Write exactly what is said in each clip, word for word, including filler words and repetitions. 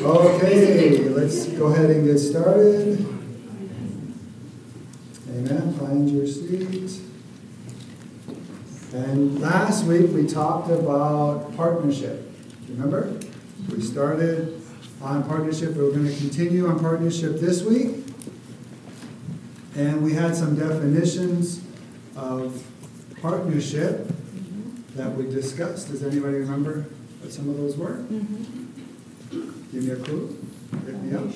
Okay, let's go ahead and get started. Amen. Find your seat. And last week we talked about partnership. Remember? We started on partnership. We're going to continue on partnership this week. And we had some definitions of partnership that we discussed. Does anybody remember what some of those were? Mm-hmm. Give me a clue. Pick me up.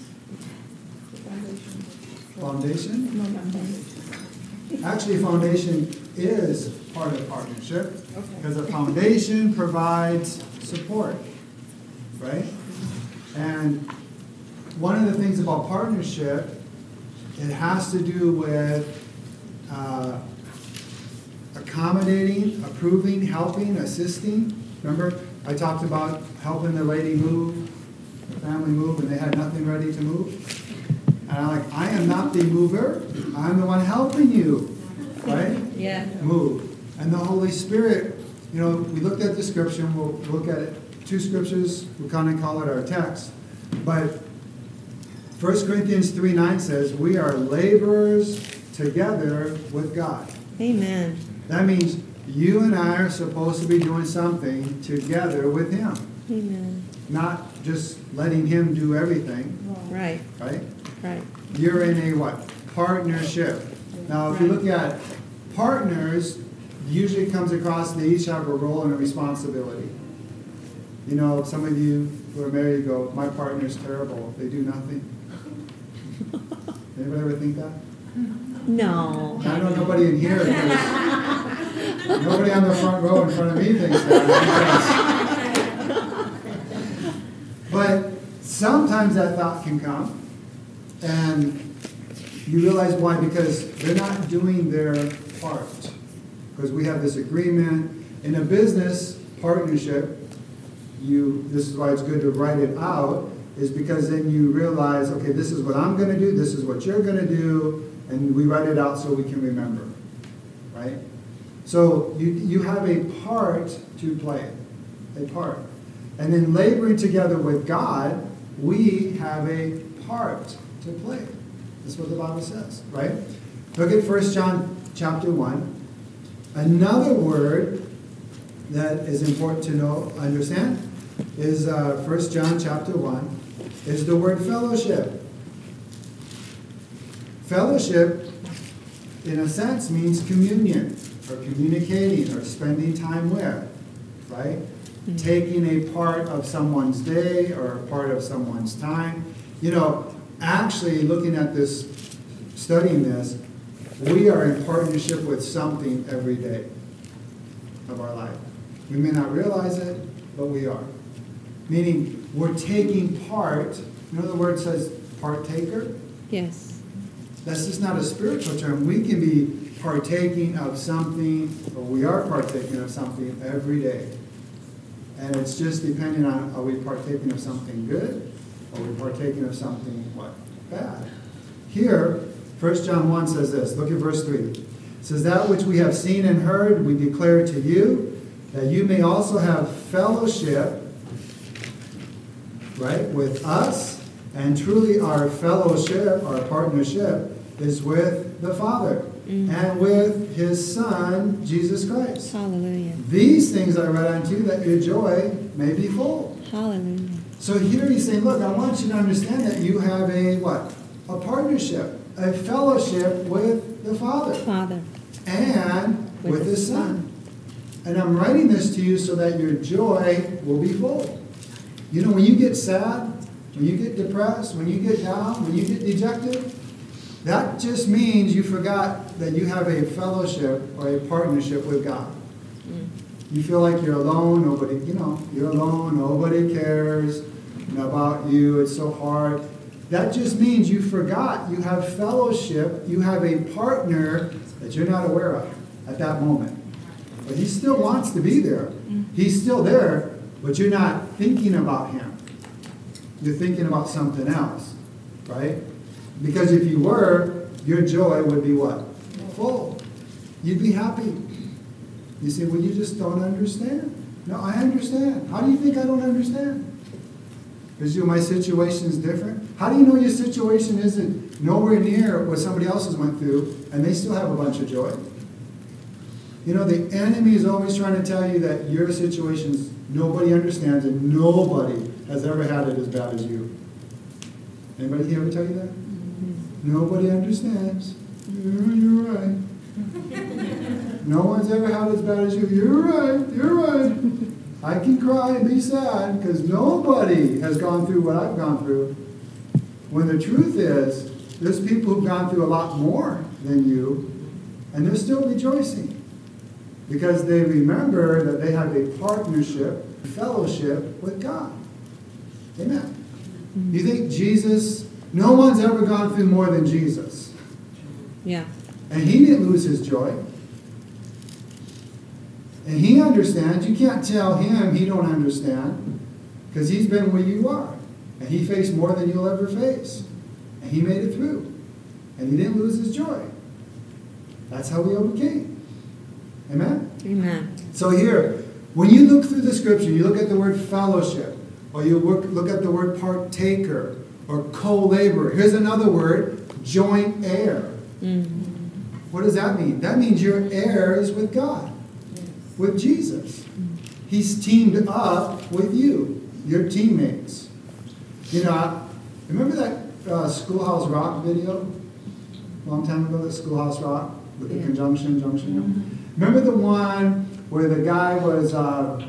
Foundation. Foundation? No, not foundation. Actually, foundation is part of partnership Okay. because a foundation provides support, right? And one of the things about partnership, it has to do with uh, accommodating, approving, helping, assisting. Remember, I talked about helping the lady move, the family move, and they had nothing ready to move. And I'm like, I am not the mover. I'm the one helping you, right? Yeah. Move. And the Holy Spirit, you know, we looked at the scripture. We'll look at it. Two scriptures. We kind of call it our text. But First Corinthians three nine says, we are laborers together with God. Amen. That means you and I are supposed to be doing something together with Him. Amen. Not just letting Him do everything. Right. Right? Right. You're in a what? Partnership. Now, if you look at partners, usually it comes across they each have a role and a responsibility. You know, some of you who are married go, my partner's terrible. They do nothing. Anybody ever think that? No. I know nobody in here thinks, nobody on the front row in front of me thinks that. But sometimes that thought can come, and you realize why, because they're not doing their part. Because we have this agreement. In a business partnership, you this is why it's good to write it out, is because then you realize, okay, this is what I'm going to do, this is what you're going to do, and we write it out so we can remember, right? So you you have a part to play, a part. And then laboring together with God, we have a part to play. That's what the Bible says, right? Look at First John chapter one. Another word that is important to know, understand, is uh, First John chapter one, is the word fellowship. Fellowship, in a sense, means communion, or communicating, or spending time with, right? Mm-hmm. Taking a part of someone's day, or a part of someone's time. You know, actually, looking at this, studying this, we are in partnership with something every day of our life. We may not realize it, but we are. Meaning, we're taking part. You know the word says partaker? Yes. That's just not a spiritual term. We can be partaking of something, or we are partaking of something every day. And it's just depending on, are we partaking of something good, or are we partaking of something, what, bad? Here, First John one says this. Look at verse three. It says, that which we have seen and heard, we declare to you, that you may also have fellowship, right, with us. And truly our fellowship, our partnership, is with the Father, mm-hmm. and with His Son, Jesus Christ. Hallelujah. These things I write unto you, that your joy may be full. Hallelujah. So here he's saying, look, I want you to understand that you have a what? A partnership, a fellowship with the Father. Father. And with, with His Son. Son. And I'm writing this to you so that your joy will be full. You know, when you get sad, when you get depressed, when you get down, when you get dejected, that just means you forgot that you have a fellowship or a partnership with God. Mm. You feel like you're alone, nobody, you know, you're alone, nobody cares about you, it's so hard. That just means you forgot you have fellowship, you have a partner that you're not aware of at that moment. But He still wants to be there. He's still there, but you're not thinking about Him. You're thinking about something else, right? Because if you were, your joy would be what? Full. You'd be happy. You say, well, you just don't understand. No, I understand. How do you think I don't understand? Because you know, my situation is different. How do you know your situation isn't nowhere near what somebody else's went through and they still have a bunch of joy? You know, the enemy is always trying to tell you that your situations nobody understands and nobody has ever had it as bad as you. Anybody here ever tell you that? Mm-hmm. Nobody understands. You're, you're right. No one's ever had it as bad as you. You're right. You're right. I can cry and be sad because nobody has gone through what I've gone through. When the truth is, there's people who've gone through a lot more than you, and they're still rejoicing because they remember that they have a partnership, fellowship with God. Amen. You think Jesus, no one's ever gone through more than Jesus. Yeah. And he didn't lose his joy. And he understands. You can't tell him he don't understand because he's been where you are. And he faced more than you'll ever face. And he made it through. And he didn't lose his joy. That's how we overcame. Amen? Amen. So here, when you look through the scripture, you look at the word fellowship, or you look, look at the word partaker, or co-laborer. Here's another word, joint heir. Mm-hmm. What does that mean? That means you're heirs with God. With Jesus. He's teamed up with you, your teammates. You know, I, remember that uh, Schoolhouse Rock video? A long time ago, that Schoolhouse Rock with the yeah. conjunction, junction. Mm-hmm. Remember the one where the guy was, uh,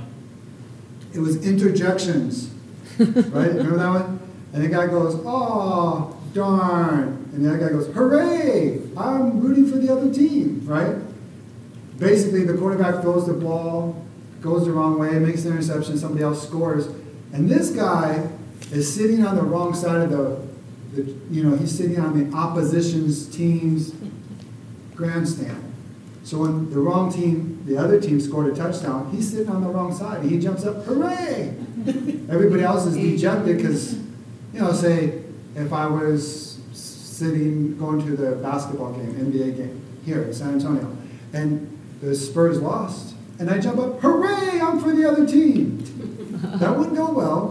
it was interjections, right? Remember that one? And the guy goes, oh, darn. And the other guy goes, hooray, I'm rooting for the other team, right? Basically, the quarterback throws the ball, goes the wrong way, makes an interception, somebody else scores. And this guy is sitting on the wrong side of the, the you know, he's sitting on the opposition's team's grandstand. So when the wrong team, the other team scored a touchdown, he's sitting on the wrong side. And he jumps up, hooray! Everybody else is dejected because, you know, say, if I was sitting, going to the basketball game, N B A game, here in San Antonio, and the Spurs lost, and I jump up, hooray, I'm for the other team. That wouldn't go well,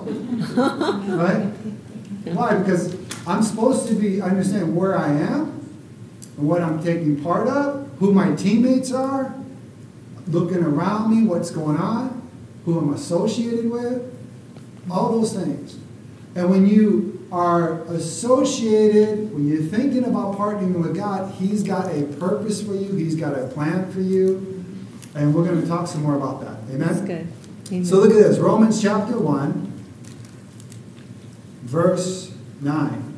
right? Why? Because I'm supposed to be, understand where I am, and what I'm taking part of, who my teammates are, looking around me, what's going on, who I'm associated with, all those things. And when you are associated, when you're thinking about partnering with God, He's got a purpose for you. He's got a plan for you. And we're going to talk some more about that. Amen? That's good. Amen. So look at this. Romans chapter one, verse nine.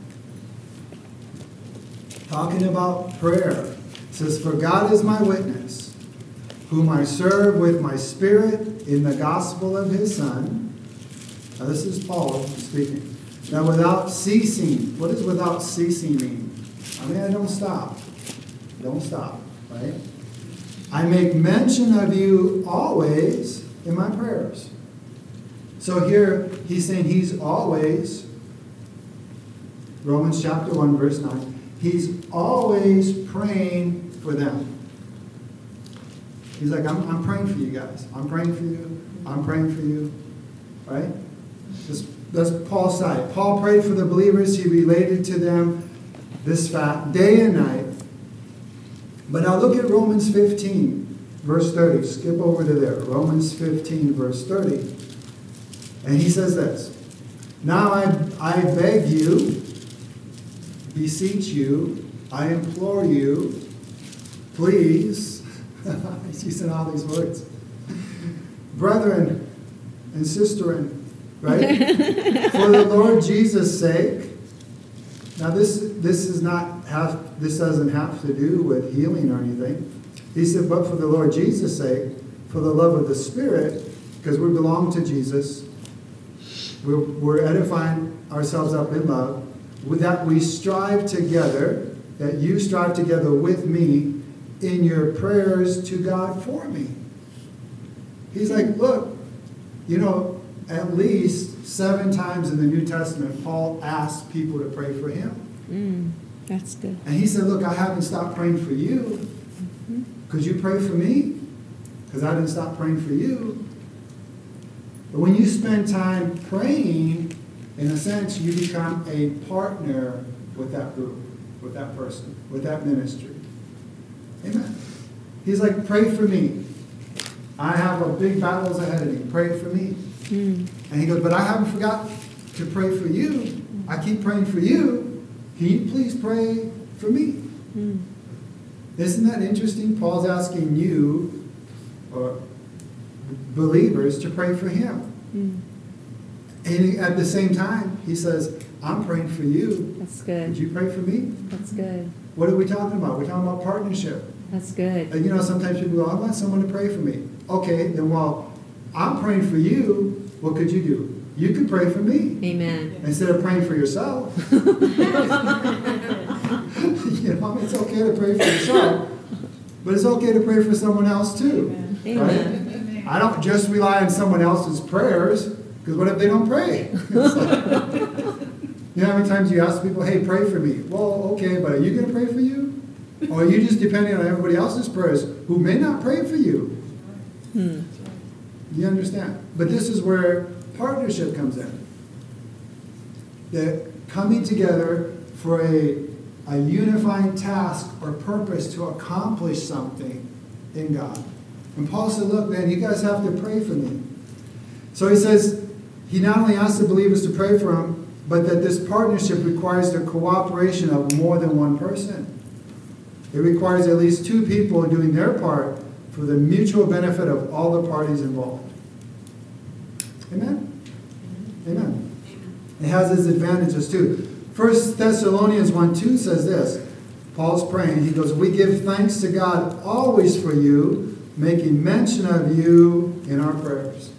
Talking about prayer. It says, for God is my witness, whom I serve with my spirit in the gospel of His Son. Now this is Paul speaking. Now without ceasing. What does without ceasing mean? I mean, I don't stop. Don't stop, right? I make mention of you always in my prayers. So here he's saying he's always, Romans chapter one, verse nine, he's always praying for them. He's like, I'm, I'm praying for you guys. I'm praying for you. I'm praying for you. Right? That's, that's Paul's side. Paul prayed for the believers. He related to them this fact day and night. But now look at Romans fifteen, verse thirty. Skip over to there. Romans fifteen, verse thirty. And he says this. Now I, I beg you, beseech you, I implore you, please, he's using all these words, brethren and sisterin, right? For the Lord Jesus' sake. Now this this is not have this doesn't have to do with healing or anything. He said, but for the Lord Jesus' sake, for the love of the Spirit, because we belong to Jesus, we're, we're edifying ourselves up in love, with that we strive together, that you strive together with me in your prayers to God for me. He's like, look, you know, at least seven times in the New Testament, Paul asked people to pray for him. Mm, that's good. And he said, look, I haven't stopped praying for you. Could you pray for me? Because I didn't stop praying for you. But when you spend time praying, in a sense, you become a partner with that group, with that person, with that ministry. Amen. He's like, pray for me. I have a big battles ahead of me. Pray for me. Mm. And he goes, but I haven't forgot to pray for you. I keep praying for you. Can you please pray for me? Mm. Isn't that interesting? Paul's asking you, or believers, to pray for him. Mm. And at the same time, he says, I'm praying for you. That's good. Would you pray for me? That's good. What are we talking about? We're talking about partnership. That's good. And you know, sometimes people go, I want someone to pray for me. Okay, then while I'm praying for you, what could you do? You could pray for me. Amen. Instead of praying for yourself. You know, it's okay to pray for yourself, but it's okay to pray for someone else too. Amen. Right? Amen. I don't just rely on someone else's prayers, because what if they don't pray? Like, you know how many times you ask people, hey, pray for me. Well, okay, but are you going to pray for you? Or are you just depending on everybody else's prayers who may not pray for you? Hmm. You understand? But this is where partnership comes in. That coming together for a, a unifying task or purpose to accomplish something in God. And Paul said, look, man, you guys have to pray for me. So he says, he not only asks the believers to pray for him, but that this partnership requires the cooperation of more than one person. It requires at least two people doing their part for the mutual benefit of all the parties involved. Amen? Amen. It has its advantages too. First Thessalonians one two says this. Paul's praying. He goes, we give thanks to God always for you, making mention of you in our prayers.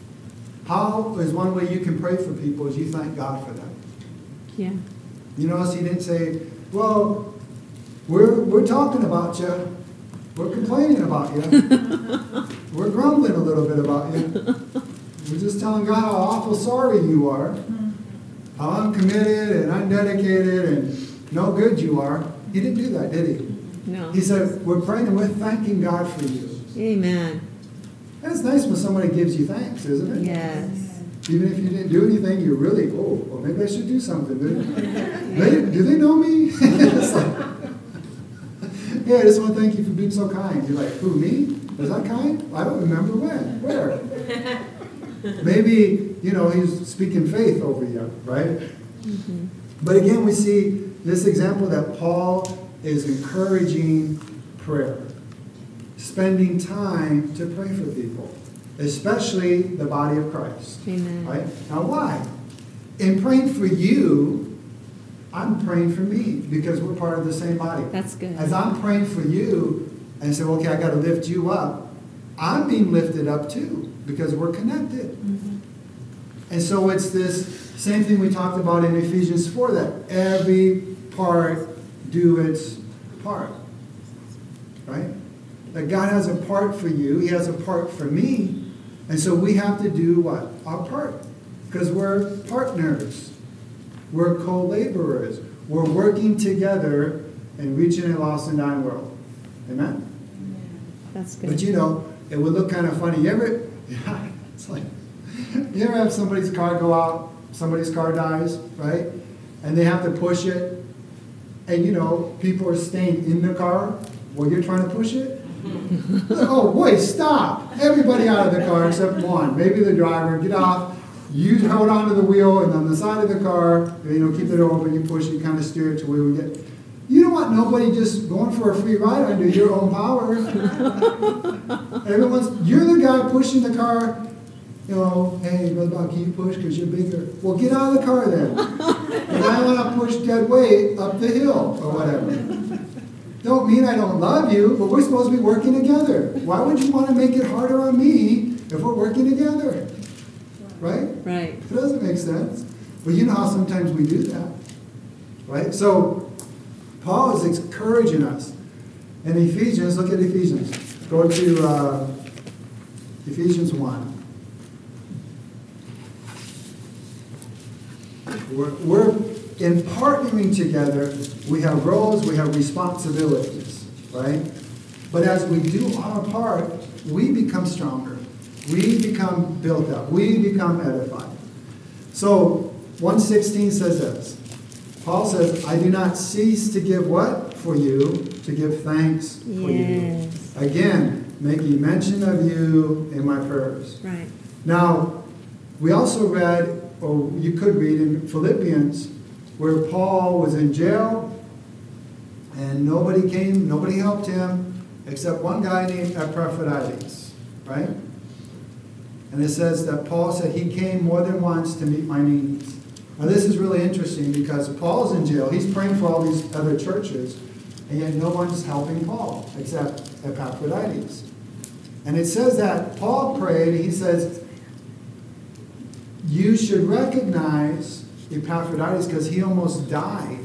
How is one way you can pray for people is you thank God for them. Yeah. You notice he didn't say, well, we're, we're talking about you. We're complaining about you. We're grumbling a little bit about you. We're just telling God how awful sorry you are, how uncommitted and undedicated and no good you are. He didn't do that, did he? No. He said, we're praying and we're thanking God for you. Amen. And it's nice when somebody gives you thanks, isn't it? Yes. Even if you didn't do anything, you're really, oh, well, maybe I should do something. They, do they know me? It's like, yeah, I just want to thank you for being so kind. You're like, who, me? Was that kind? I don't remember when. Where? Maybe, you know, he's speaking faith over you, right? Mm-hmm. But again, we see this example that Paul is encouraging prayer. Spending time to pray for people. Especially the body of Christ. Amen. Right? Now why? In praying for you, I'm praying for me because we're part of the same body. That's good. As I'm praying for you and say, okay, I got to lift you up, I'm being lifted up too because we're connected. Mm-hmm. And so it's this same thing we talked about in Ephesians four, that every part do its part. Right? That God has a part for you. He has a part for me. And so we have to do what? Our part. Because we're partners. We're co-laborers. We're working together and reaching a lost and dying world. Amen? That's good. But you know, it would look kind of funny. You ever, yeah, it's like, you ever have somebody's car go out, somebody's car dies, right? And they have to push it. And you know, people are staying in the car while you're trying to push it. Oh, wait, stop. Everybody out of the car except one. Maybe the driver. Get off. You hold onto the wheel, and on the side of the car, you know, keep it open, you push it, kind of steer it to where we get. You don't want nobody just going for a free ride under your own power. Everyone's, you're the guy pushing the car. You know, hey, Brother Bob, can you push because you're bigger? Well, get out of the car then. And I want to push dead weight up the hill or whatever. Don't mean I don't love you, but we're supposed to be working together. Why would you want to make it harder on me if we're working together? Right? Right. It doesn't make sense. But you know how sometimes we do that. Right? So, Paul is encouraging us. In Ephesians, look at Ephesians. Go to uh, Ephesians one. We're, we're in partnering together, we have roles, we have responsibilities, right? But as we do our part, we become stronger. We become built up. We become edified. So one sixteen says this. Paul says, I do not cease to give what? For you, to give thanks for Yes. you. Again, making mention of you in my prayers. Right. Now, we also read, or you could read in Philippians, where Paul was in jail, and nobody came, nobody helped him, except one guy named Epaphroditus, right? And it says that Paul said he came more than once to meet my needs. Now this is really interesting because Paul's in jail. He's praying for all these other churches, and yet no one's helping Paul except Epaphroditus. And it says that Paul prayed, and he says, you should recognize Epaphroditus because he almost died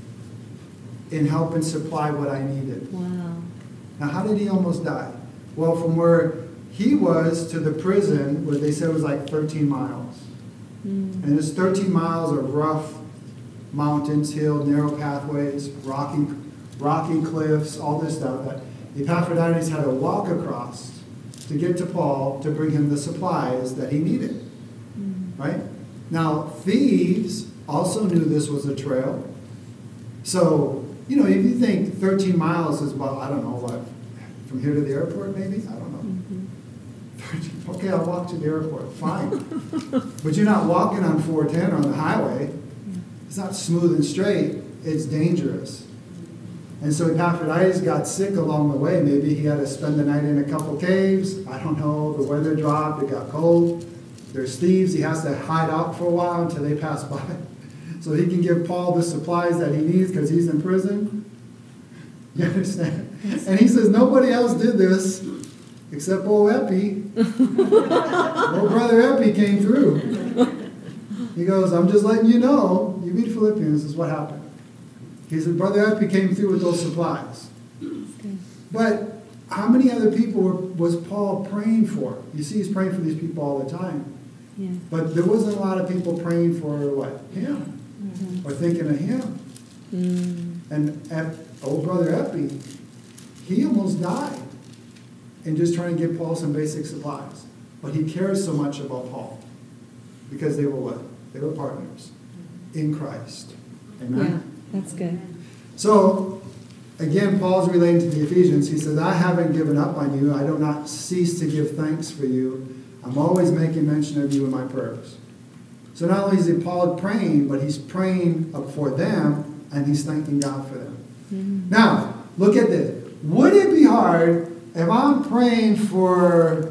in helping supply what I needed. Wow. Now, how did he almost die? Well, from where he was to the prison, where they said it was like thirteen miles. Mm. And it's thirteen miles of rough mountains, hills, narrow pathways, rocky, rocky cliffs, all this stuff that Epaphroditus had to walk across to get to Paul to bring him the supplies that he needed. Mm. Right? Now, thieves also knew this was a trail. So, you know, if you think thirteen miles is about, I don't know, what, from here to the airport maybe? I don't know. Mm-hmm. Okay, I'll walk to the airport. Fine. But you're not walking on four ten on the highway. It's not smooth and straight. It's dangerous. And so Epaphroditus got sick along the way. Maybe he had to spend the night in a couple caves. I don't know. The weather dropped. It got cold. There's thieves. He has to hide out for a while until they pass by, so he can give Paul the supplies that he needs because he's in prison. You understand? And he says, nobody else did this except old Epi. Old brother Epi came through. He goes, I'm just letting you know, you read Philippians, this is what happened. He said, brother Epi came through with those supplies. But how many other people were, was Paul praying for? You see, he's praying for these people all the time. Yeah. But there wasn't a lot of people praying for what? Him. Mm-hmm. Or thinking of him. Mm. And at old brother Epi, he almost died in just trying to give Paul some basic supplies. But he cares so much about Paul because they were what? They were partners in Christ. Amen? Yeah, that's good. So, again, Paul's relating to the Ephesians. He says, I haven't given up on you. I do not cease to give thanks for you. I'm always making mention of you in my prayers. So not only is Paul praying, but he's praying for them, and he's thanking God for them. Mm-hmm. Now, look at this. Would it be hard if I'm praying for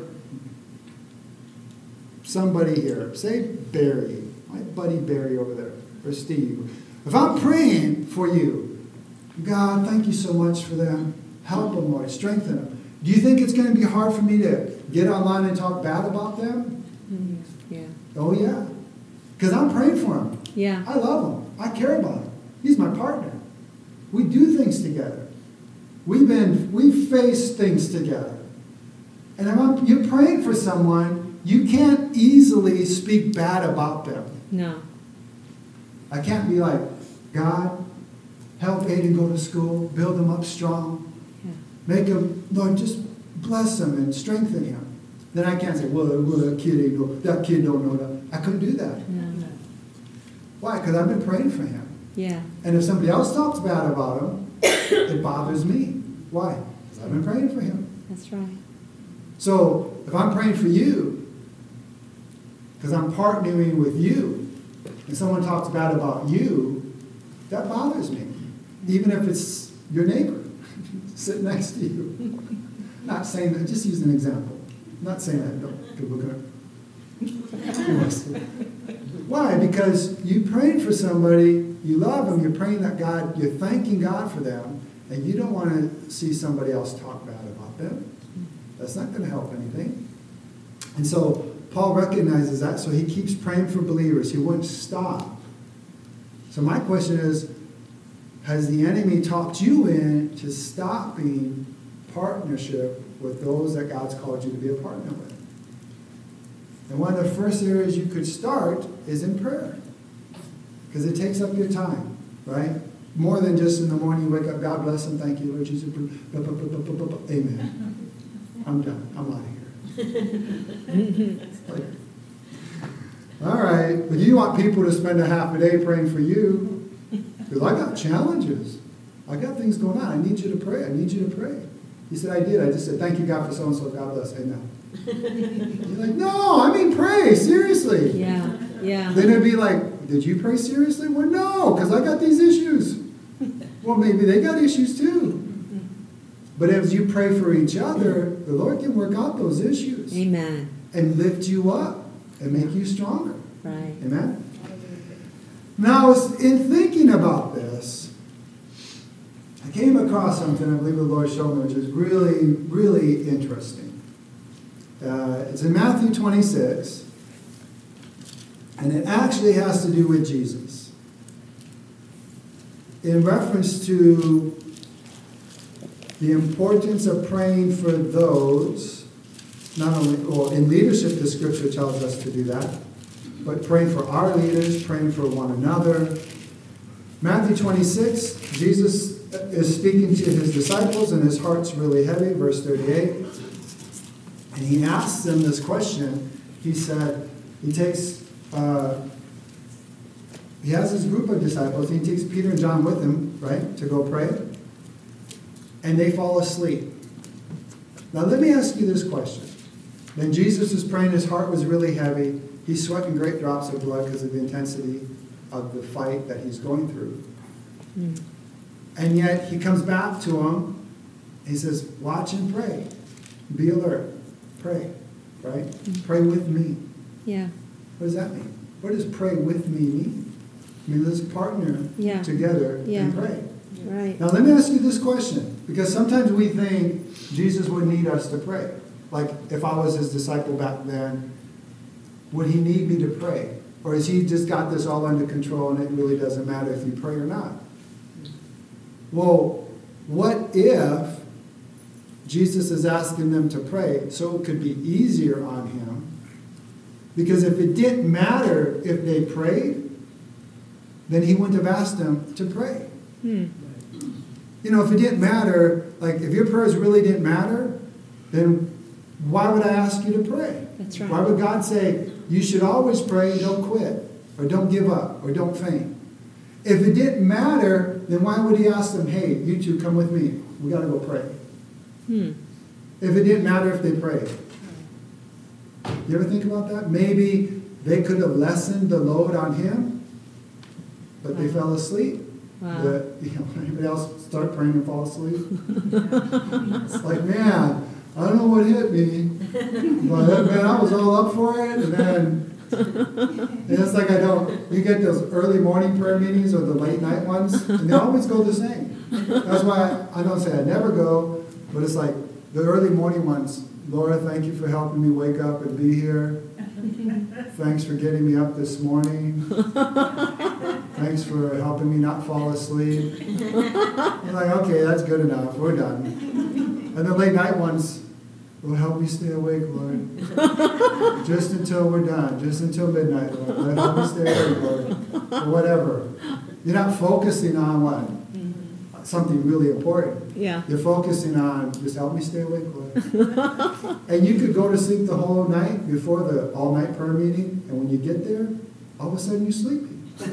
somebody here, say Barry, my buddy Barry over there, or Steve. If I'm praying for you, God, thank you so much for them. Help them, Lord. Strengthen them. Do you think it's going to be hard for me to get online and talk bad about them? Mm-hmm. Yeah. Oh, yeah. Because I'm praying for them. Yeah. I love him. I care about him. He's my partner. We do things together. We've been, we've faced things together. And if I'm, you're praying for someone, you can't easily speak bad about them. No. I can't be like, God, help Aiden go to school, build him up strong, yeah. Make him, Lord, just bless him and strengthen him. Then I can't say, well, well that kid ain't know, that kid don't know that. I couldn't do that. No. Why? Because I've been praying for him. Yeah. And if somebody else talks bad about him, it bothers me. Why? Because I've been praying for him. That's right. So if I'm praying for you, because I'm partnering with you, and someone talks bad about you, that bothers me. Even if it's your neighbor sitting next to you. Not saying that, just use an example. Not saying that, don't go look at Why? Because you're praying for somebody, you love them, you're praying that God, you're thanking God for them, and you don't want to see somebody else talk bad about them. That's not going to help anything. And so Paul recognizes that, so he keeps praying for believers. He wouldn't stop. So my question is, has the enemy talked you into stopping partnership with those that God's called you to be a partner with? And one of the first areas you could start is in prayer. Because it takes up your time, right? More than just in the morning you wake up, God bless them, thank you, Lord Jesus. Amen. I'm done. I'm out of here. Like, All right, but you want people to spend a half a day praying for you. Because I got challenges. I got things going on. I need you to pray. I need you to pray. He said, I did. I just said, thank you, God, for so-and-so. God bless. Amen. You're like, no, I mean pray. Seriously. Yeah, yeah. Then it'd be like, did you pray seriously? Well, no, because I got these issues. Well, maybe they got issues too. But as you pray for each other, the Lord can work out those issues. Amen. And lift you up and make you stronger. Right. Amen? Now, in thinking about this, I came across something I believe the Lord showed me, which is really, really interesting. Uh, it's in Matthew twenty-six, and it actually has to do with Jesus. In reference to the importance of praying for those, not only, well, in leadership, the scripture tells us to do that, but praying for our leaders, praying for one another. Matthew twenty-six, Jesus is speaking to his disciples, and his heart's really heavy, verse thirty-eight. And he asks them this question. He said, he takes, uh, he has his group of disciples, and he takes Peter and John with him, right, to go pray. And they fall asleep. Now let me ask you this question. Then Jesus was praying, his heart was really heavy. He's sweating great drops of blood because of the intensity of the fight that he's going through. Mm. And yet he comes back to him. He says, watch and pray. Be alert. Pray. Right? Mm. Pray with me. Yeah. What does that mean? What does pray with me mean? I mean, let's partner yeah. together yeah. and pray. Right. Now let me ask you this question. Because sometimes we think Jesus would need us to pray. Like if I was his disciple back then, would he need me to pray? Or has he just got this all under control and it really doesn't matter if you pray or not? Well, what if Jesus is asking them to pray so it could be easier on him? Because if it didn't matter if they prayed, then he wouldn't have asked them to pray. Hmm. You know, if it didn't matter, like if your prayers really didn't matter, then why would I ask you to pray? That's right. Why would God say, you should always pray and don't quit, or don't give up, or don't faint? If it didn't matter, then why would he ask them, hey, you two come with me. We got to go pray. Hmm. If it didn't matter if they prayed. You ever think about that? Maybe they could have lessened the load on him, but wow. they fell asleep. Wow. The, you know, anybody else start praying and fall asleep? It's like, man, I don't know what hit me, but man, I was all up for it, and then and it's like I don't. You get those early morning prayer meetings or the late night ones, and they always go the same. That's why I, I don't say I never go, but it's like the early morning ones. Laura, thank you for helping me wake up and be here. Thanks for getting me up this morning. Thanks for helping me not fall asleep. You're like, okay, that's good enough. We're done. And the late night ones, will help me stay awake, Lord. Just until we're done. Just until midnight, Lord. Lord, help me stay awake, Lord. Or whatever. You're not focusing on what? Mm-hmm. Something really important. Yeah. You're focusing on, just help me stay awake, Lord. And you could go to sleep the whole night before the all-night prayer meeting, and when you get there, all of a sudden you're sleepy.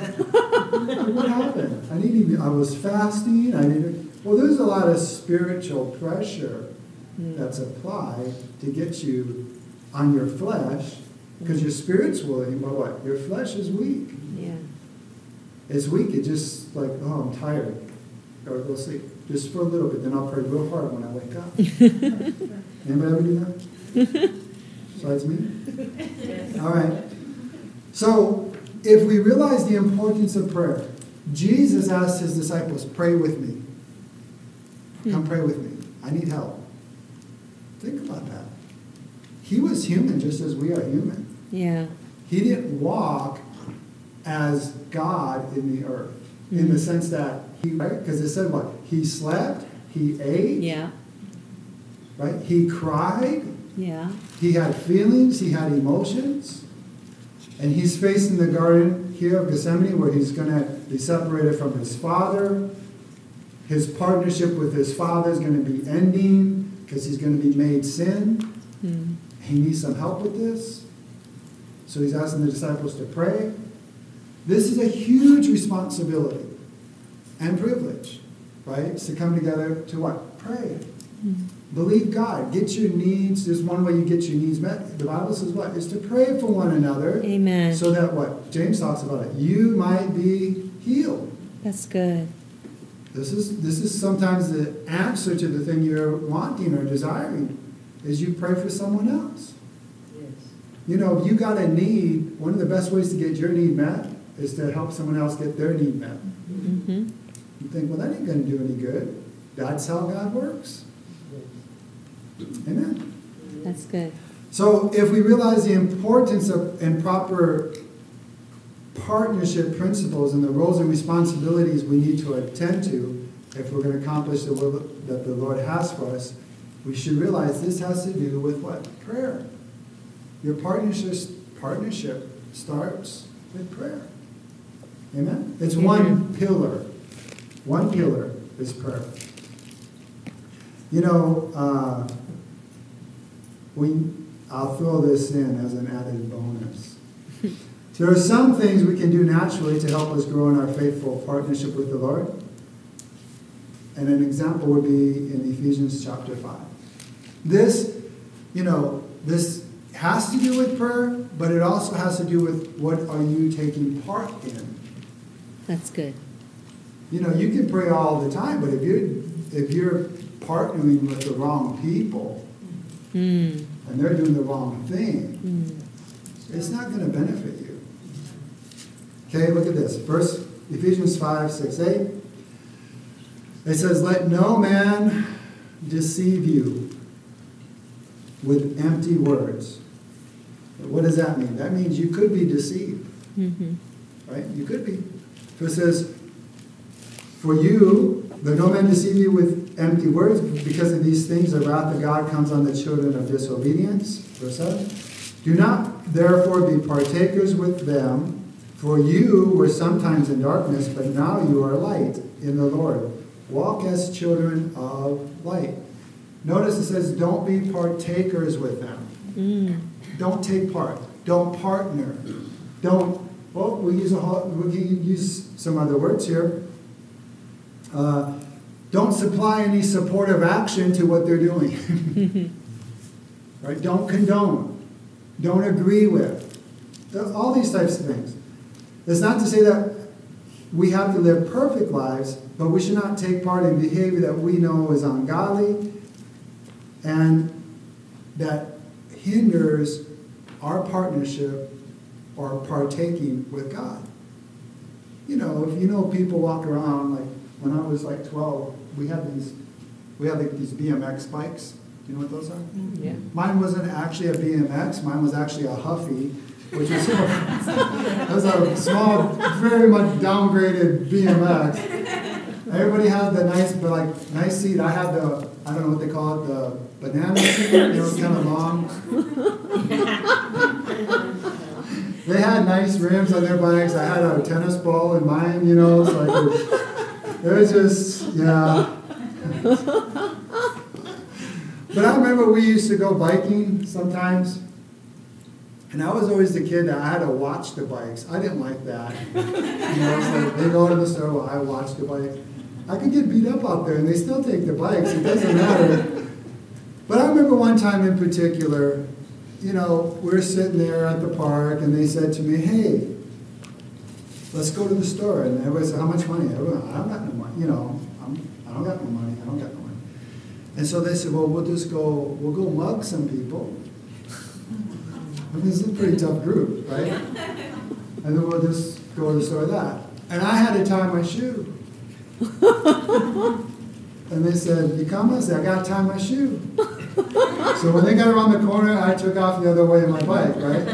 What happened? I needed. I was fasting. I needed. Well, there's a lot of spiritual pressure mm. that's applied to get you on your flesh, because your spirit's willing, but what? Your flesh is weak. Yeah. It's weak. It's just like, oh, I'm tired. Gotta go sleep. Just for a little bit, then I'll pray real hard when I wake up. Anybody ever do that? Besides me? Yes. All right. So, if we realize the importance of prayer, Jesus asked his disciples, pray with me. Come pray with me. I need help. Think about that. He was human just as we are human. Yeah. He didn't walk as God in the earth, mm-hmm. in the sense that he, right? Because it said what? He slept, he ate, yeah. right? He cried, yeah. He had feelings, he had emotions. And he's facing the garden here of Gethsemane where he's going to be separated from his Father. His partnership with his Father is going to be ending because he's going to be made sin. Mm. He needs some help with this. So he's asking the disciples to pray. This is a huge responsibility and privilege, right? It's to come together to what? Pray. Mm-hmm. Believe God. Get your needs. There's one way you get your needs met. The Bible says what? Is to pray for one another. Amen. So that what? James talks about it. You might be healed. That's good. This is this is sometimes the answer to the thing you're wanting or desiring, is you pray for someone else. Yes. You know, if you got a need, one of the best ways to get your need met is to help someone else get their need met. Mm-hmm. You think, well, that ain't going to do any good. That's how God works. Amen. That's good. So if we realize the importance of and proper partnership principles and the roles and responsibilities we need to attend to if we're going to accomplish the will that the Lord has for us, we should realize this has to do with what? Prayer. Your partnership, partnership starts with prayer. Amen? It's Amen. one pillar. One pillar is prayer. You know, uh, we, I'll throw this in as an added bonus. There are some things we can do naturally to help us grow in our faithful partnership with the Lord. And an example would be in Ephesians chapter five. This, you know, this has to do with prayer, but it also has to do with what are you taking part in. That's good. You know, you can pray all the time, but if you're if you're partnering with the wrong people Mm. and they're doing the wrong thing, Mm. it's not going to benefit you. Okay, look at this. First, Ephesians five, six, eight. It says, let no man deceive you with empty words. What does that mean? That means you could be deceived. Mm-hmm. Right? You could be. So it says, for you, let no man deceive you with empty words, because of these things the wrath of God comes on the children of disobedience. Verse seven. Do not therefore be partakers with them, for you were sometimes in darkness, but now you are light in the Lord. Walk as children of light. Notice it says, don't be partakers with them. Mm. Don't take part. Don't partner. Don't, well, we use a whole, we can use some other words here. Uh, don't supply any supportive action to what they're doing. Right? Don't condone. Don't agree with. All these types of things. It's not to say that we have to live perfect lives, but we should not take part in behavior that we know is ungodly and that hinders our partnership or partaking with God. You know, if you know people walk around, like when I was like twelve, we had these, we had like these B M X bikes. Do you know what those are? Yeah. Mine wasn't actually a B M X. Mine was actually a Huffy, which was, it was a small, very much downgraded B M X. Everybody had the nice, but like nice seat. I had the, I don't know what they call it, the banana seat. It was kind of long. They had nice rims on their bikes. I had a tennis ball in mine, you know. So I could, it was just, yeah. But I remember we used to go biking sometimes. And I was always the kid that I had to watch the bikes. I didn't like that. You know, it's like they go to the store while I watch the bike. I could get beat up out there, and they still take the bikes. It doesn't matter. But I remember one time in particular, you know, we were sitting there at the park, and they said to me, hey, let's go to the store. And everybody said, how much money? Everyone, I don't got no money. You know, I'm, I don't got no money. I don't got no money. And so they said, well, we'll just go, we'll go mug some people. I mean, this is a pretty tough group, right? And then we'll just go to the store with that. And I had to tie my shoe. And they said, you come? I said, I got to tie my shoe. So when they got around the corner, I took off the other way on my bike, right?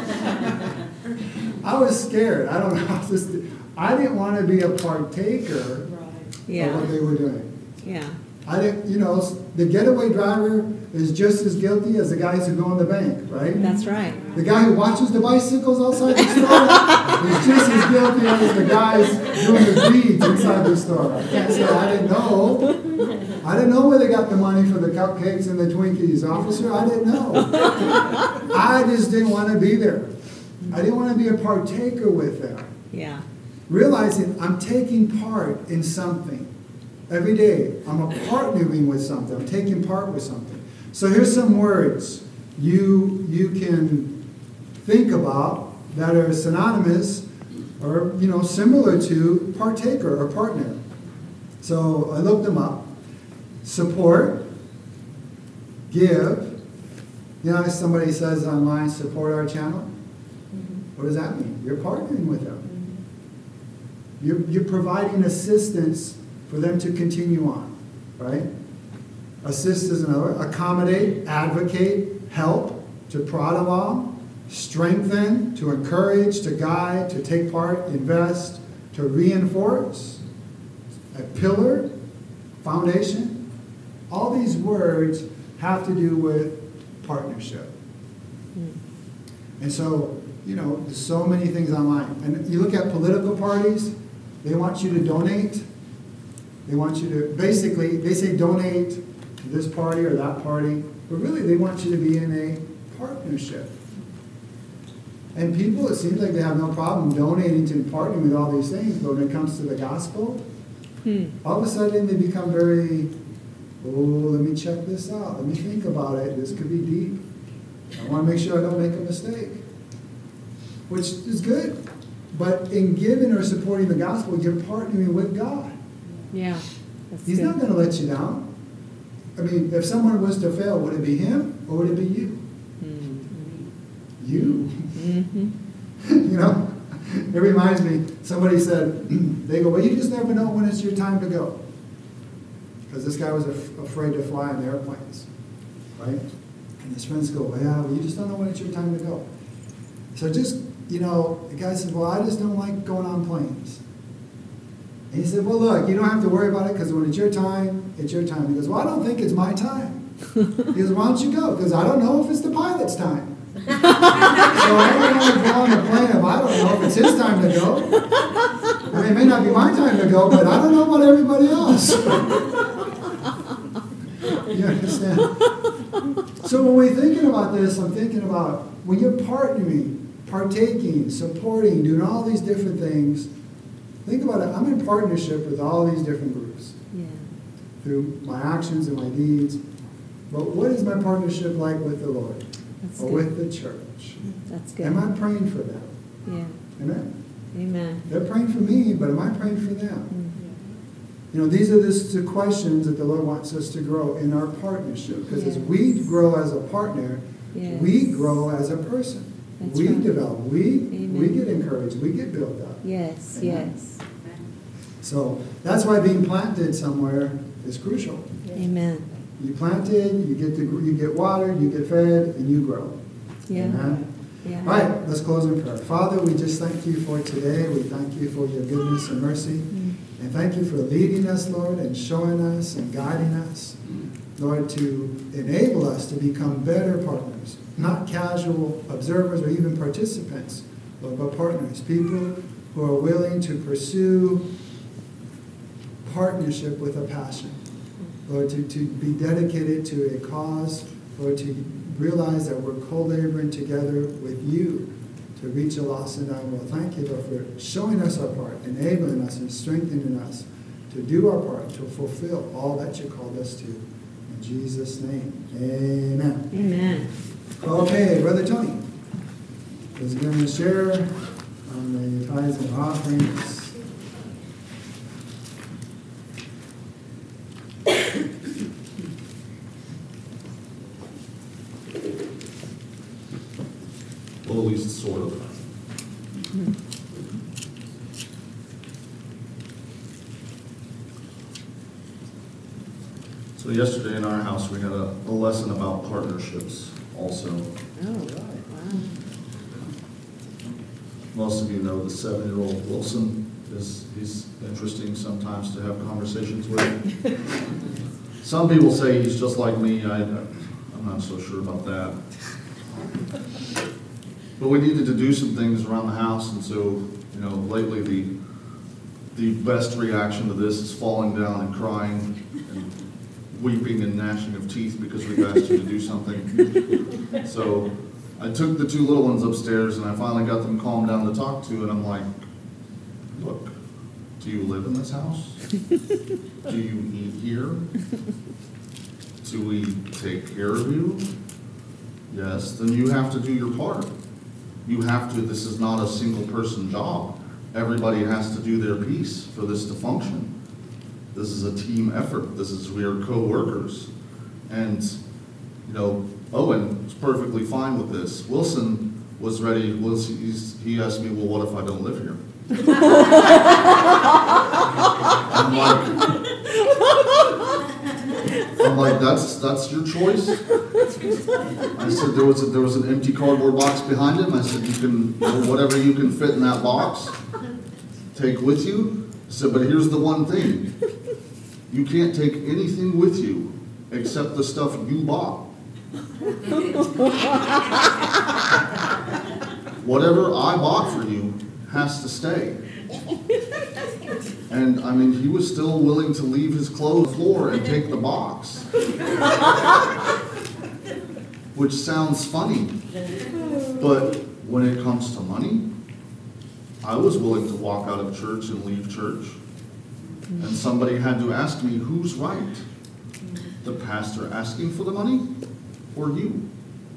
I was scared. I don't know. I, was just, I didn't want to be a partaker Yeah. of what they were doing. Yeah. I didn't, you know, the getaway driver is just as guilty as the guys who go in the bank, right? That's right. The guy who watches the bicycles outside the store is just as guilty as the guys doing the deeds inside the store. I can't say I didn't know. I didn't know where they got the money for the cupcakes and the Twinkies, officer. I didn't know. I just didn't want to be there. I didn't want to be a partaker with them. Yeah. Realizing I'm taking part in something. Every day, I'm a partnering with something. I'm taking part with something. So here's some words you, you can think about that are synonymous or, you know, similar to partaker or partner. So I looked them up. Support, give. You know, if somebody says online, support our channel. Mm-hmm. What does that mean? You're partnering with them. Mm-hmm. You're, you're providing assistance for them to continue on, right? Assist is another. Accommodate, advocate, help, to prod along, strengthen, to encourage, to guide, to take part, invest, to reinforce, a pillar, foundation. All these words have to do with partnership. Mm. And so, you know, there's so many things online. And you look at political parties, they want you to donate. They want you to, basically, they say donate to this party or that party, but really they want you to be in a partnership. And people, it seems like they have no problem donating to and partnering with all these things, but when it comes to the gospel, hmm. all of a sudden they become very, oh, let me check this out. Let me think about it. This could be deep. I want to make sure I don't make a mistake, which is good. But in giving or supporting the gospel, you're partnering with God. Yeah. That's He's good. not going to let you down. I mean, if someone was to fail, would it be him or would it be you? Mm-hmm. You. Mm-hmm. You know, it reminds me, somebody said, they go, well, you just never know when it's your time to go. Because this guy was af- afraid to fly in the airplanes, right? And his friends go, well, yeah, well, you just don't know when it's your time to go. So just, you know, the guy said, well, I just don't like going on planes. And he said, well, look, you don't have to worry about it because when it's your time, it's your time. He goes, well, I don't think it's my time. He goes, why don't you go? Because I don't know if it's the pilot's time. So I don't want to go on the plane if I don't know if it's his time to go. I mean, it may not be my time to go, but I don't know about everybody else. You understand? So when we're thinking about this, I'm thinking about when you're partnering, partaking, supporting, doing all these different things, think about it. I'm in partnership with all these different groups. Yeah. Through my actions and my deeds. But what is my partnership like with the Lord? That's or good. With the church? That's good. Am I praying for them? Yeah. Amen? Amen. They're praying for me, but am I praying for them? Mm-hmm. You know, these are the questions that the Lord wants us to grow in our partnership. Because yes. as we grow as a partner, yes. we grow as a person. That's we right. develop. We Amen. We get encouraged. We get built up. Yes, Amen. Yes. So that's why being planted somewhere is crucial. Amen. You planted, you get the, you get watered, you get fed, and you grow. Yeah. Amen. Yeah. All right, let's close in prayer. Father, we just thank you for today. We thank you for your goodness and mercy. Mm. And thank you for leading us, Lord, and showing us and guiding us, Lord, to enable us to become better partners, not casual observers or even participants, but, but partners, people who are willing to pursue partnership with a passion. Lord, to, to be dedicated to a cause, Lord, to realize that we're co-laboring together with you to reach a lost and dying world. Thank you, Lord, for showing us our part, enabling us and strengthening us to do our part, to fulfill all that you called us to. In Jesus' name, amen. Amen. Okay, Brother Tony is going to share on the tithes and offerings. Well, at least sort of. Mm-hmm. So yesterday in our house we had a, a lesson about partnerships also. Oh, wow. Most of you know the seven-year-old Wilson is he's interesting sometimes to have conversations with. Some people say he's just like me. I, I'm not so sure about that. But we needed to do some things around the house, and so, you know, lately the the best reaction to this is falling down and crying and weeping and gnashing of teeth because we've asked you to do something. So I took the two little ones upstairs and I finally got them calmed down to talk to, and I'm like, look, do you live in this house? Do you eat here? Do we take care of you? Yes, then you have to do your part. You have to, this is not a single person job. Everybody has to do their piece for this to function. This is a team effort. This is, we are co-workers. And, you know, Owen is perfectly fine with this. Wilson was ready, was, he's, he asked me, well, what if I don't live here? I'm like, I'm like, that's, that's your choice. I said, there was, a, there was an empty cardboard box behind him. I said, you can, you know, whatever you can fit in that box, take with you. I said, but here's the one thing. You can't take anything with you except the stuff you bought. Whatever I bought for you has to stay. And I mean, he was still willing to leave his clothes on the floor and take the box. Which sounds funny. But when it comes to money, I was willing to walk out of church and leave church. And somebody had to ask me, who's right? The pastor asking for the money or you?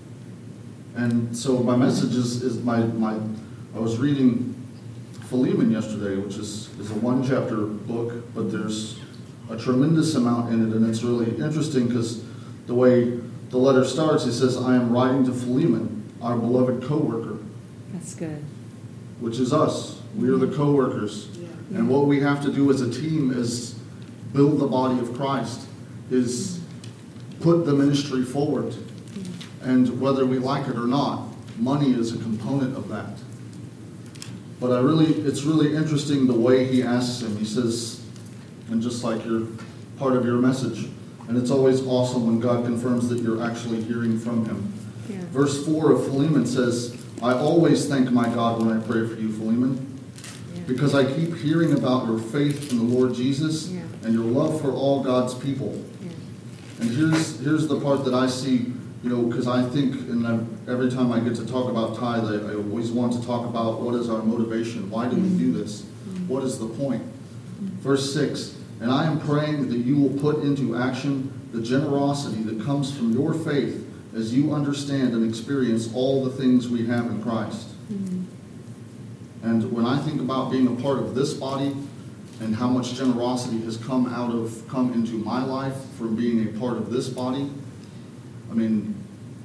And so my message is, is my, my, I was reading Philemon yesterday, which is, is a one chapter book, but there's a tremendous amount in it, and it's really interesting because the way the letter starts, it says, I am writing to Philemon, our beloved co-worker. That's good. Which is us. We are the co-workers. Yeah. And what we have to do as a team is build the body of Christ, is put the ministry forward. And whether we like it or not, money is a component of that. But I really, it's really interesting the way he asks him. He says, and just like your part of your message, and it's always awesome when God confirms that you're actually hearing from him. Yeah. Verse four of Philemon says, I always thank my God when I pray for you, Philemon, Yeah. because I keep hearing about your faith in the Lord Jesus Yeah. and your love for all God's people. Yeah. And here's here's the part that I see, you know, because I think, and I, every time I get to talk about tithe, I, I always want to talk about what is our motivation? Why do we do this? What is the point? Verse six, and I am praying that you will put into action the generosity that comes from your faith as you understand and experience all the things we have in Christ. Mm-hmm. And when I think about being a part of this body and how much generosity has come out of, come into my life from being a part of this body, I mean,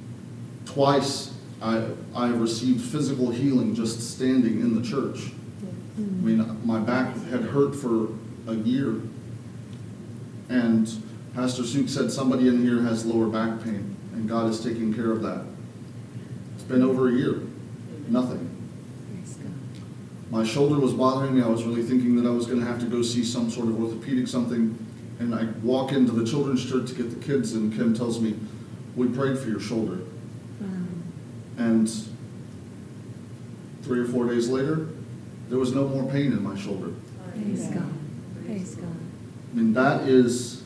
twice I, I have received physical healing just standing in the church. I mean, my back had hurt for a year. And Pastor Suk said somebody in here has lower back pain, and God is taking care of that. It's been over a year. Nothing. Praise God. My shoulder was bothering me. I was really thinking that I was going to have to go see some sort of orthopedic something. And I walk into the children's church to get the kids, and Kim tells me, we prayed for your shoulder. Wow. And three or four days later, there was no more pain in my shoulder. Praise God. Praise God. I mean, that is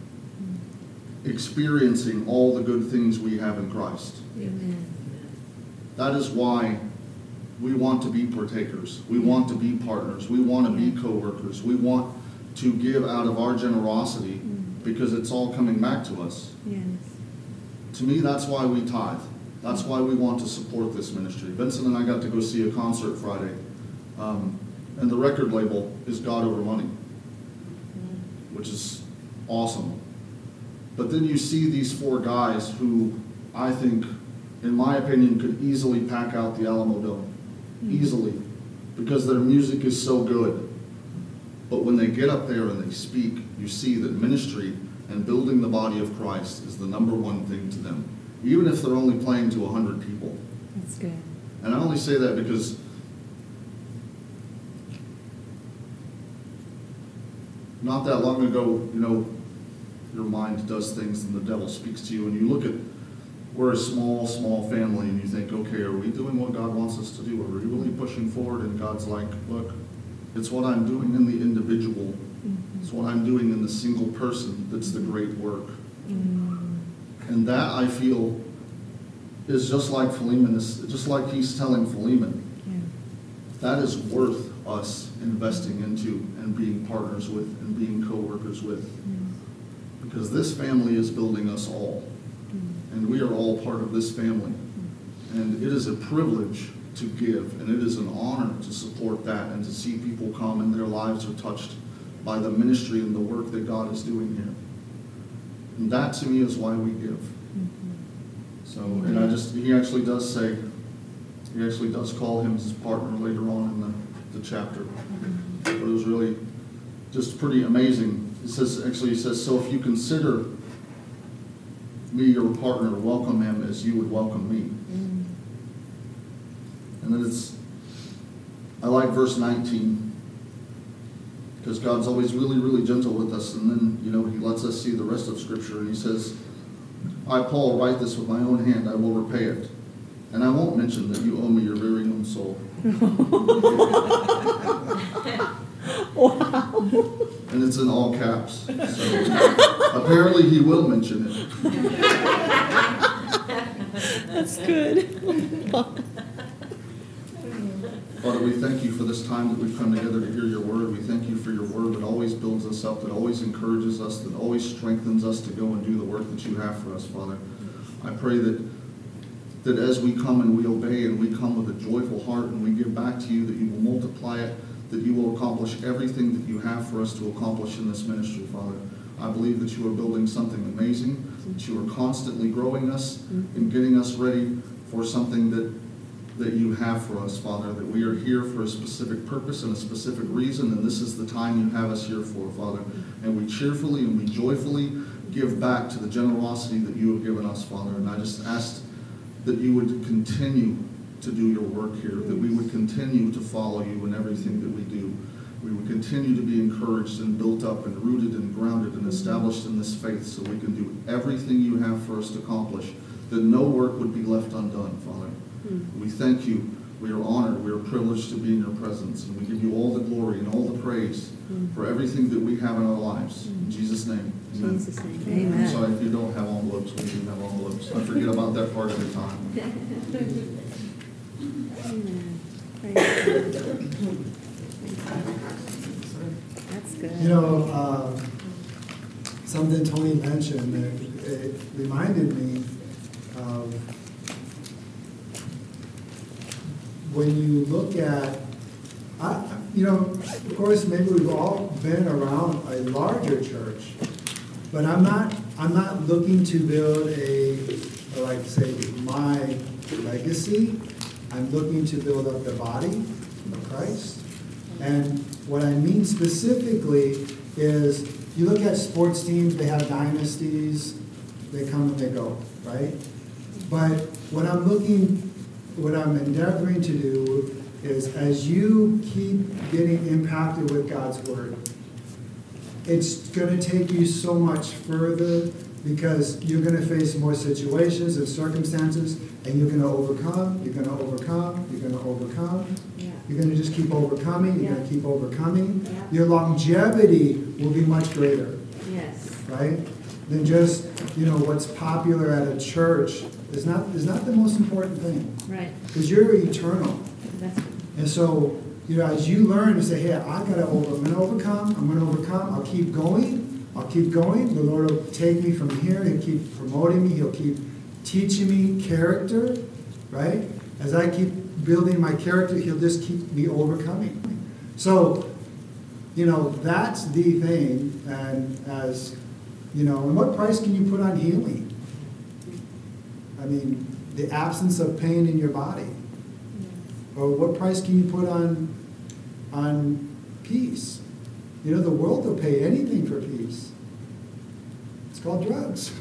experiencing all the good things we have in Christ. Amen. That is why we want to be partakers. We want to be partners. We want to be co-workers. We want to give out of our generosity because it's all coming back to us. Yes. To me, that's why we tithe. That's why we want to support this ministry. Vincent and I got to go see a concert Friday. Um, and the record label is God Over Money, which is awesome. But then you see these four guys who I think, in my opinion, could easily pack out the Alamo Dome. Mm-hmm. Easily. Because their music is so good. But when they get up there and they speak, you see that ministry and building the body of Christ is the number one thing to them. Even if they're only playing to one hundred people. That's good. And I only say that because not that long ago, you know, your mind does things and the devil speaks to you, and you look at, we're a small, small family, and you think, okay, are we doing what God wants us to do? Are we really pushing forward? And God's like, look, it's what I'm doing in the individual. Mm-hmm. It's what I'm doing in the single person that's the great work. Mm-hmm. And that, I feel, is just like Philemon, is just like he's telling Philemon. Yeah. That is worth us investing into and being partners with and being co-workers with. Mm. Because this family is building us all. Mm. And we are all part of this family. And it is a privilege to give, and it is an honor to support that and to see people come and their lives are touched by the ministry and the work that God is doing here. And that to me is why we give. Mm-hmm. So, and I just, he actually does say, he actually does call him his partner later on in the, the chapter. But it was really just pretty amazing. It says, actually, he says, so if you consider me your partner, welcome him as you would welcome me. Mm. And then it's, I like verse nineteen, because God's always really, really gentle with us. And then, you know, he lets us see the rest of Scripture. And he says, I, Paul, write this with my own hand. I will repay it. And I won't mention that you owe me your very own soul. Wow. And it's in all caps. So apparently he will mention it. That's good. Father, we thank you for this time that we've come together to hear your word. We thank you for your word that always builds us up, that always encourages us, that always strengthens us to go and do the work that you have for us, Father. I pray that that as we come and we obey and we come with a joyful heart and we give back to you, that you will multiply it, that you will accomplish everything that you have for us to accomplish in this ministry, Father. I believe that you are building something amazing, that you are constantly growing us and getting us ready for something that that you have for us, Father, that we are here for a specific purpose and a specific reason, and this is the time you have us here for, Father. And we cheerfully and we joyfully give back to the generosity that you have given us, Father. And I just ask that you would continue to do your work here, that we would continue to follow you in everything that we do. We would continue to be encouraged and built up and rooted and grounded and established in this faith so we can do everything you have for us to accomplish, that no work would be left undone, Father. Mm-hmm. We thank you. We are honored. We are privileged to be in your presence. And we give you all the glory and all the praise mm-hmm. for everything that we have in our lives. Mm-hmm. In Jesus' name. Amen. Jesus' name. Amen. I'm sorry if you don't have envelopes. We do have envelopes. I forget about that part every time. Amen. Praise God. That's good. You know, uh, something Tony mentioned, it, it reminded me of when you look at, I, you know, of course, maybe we've all been around a larger church, but I'm not, I'm not looking to build a, like say, my legacy. I'm looking to build up the body of Christ. And what I mean specifically is, you look at sports teams, they have dynasties, they come and they go, right? But what I'm looking What I'm endeavoring to do is, as you keep getting impacted with God's word, it's going to take you so much further, because you're going to face more situations and circumstances, and you're going to overcome, you're going to overcome, you're going to overcome. Yeah. You're going to just keep overcoming, you're yeah. going to keep overcoming. Yeah. Your longevity will be much greater. Yes. Right? Than just, you know, what's popular at a church is not is not the most important thing. Right. Because you're eternal. That's right. And so, you know, as you learn to say, hey, I gotta over I'm gonna overcome, I'm gonna overcome, I'll keep going, I'll keep going. The Lord will take me from here, he'll keep promoting me, he'll keep teaching me character, right? As I keep building my character, he'll just keep me overcoming. So, you know, that's the thing. And as you know, and what price can you put on healing? I mean, the absence of pain in your body. Or what price can you put on, on peace? You know, the world will pay anything for peace. It's called drugs.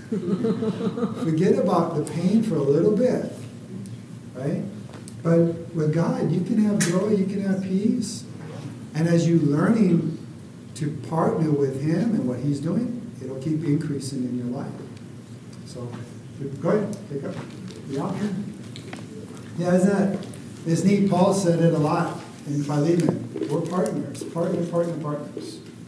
Forget about the pain for a little bit, right? But with God, you can have joy, you can have peace. And as you're learning to partner with him and what he's doing, it'll keep increasing in your life. So, go ahead, pick up. Yeah. Yeah, isn't that, it's neat. Paul said it a lot in Philemon. We're partners, partner, partner, partners.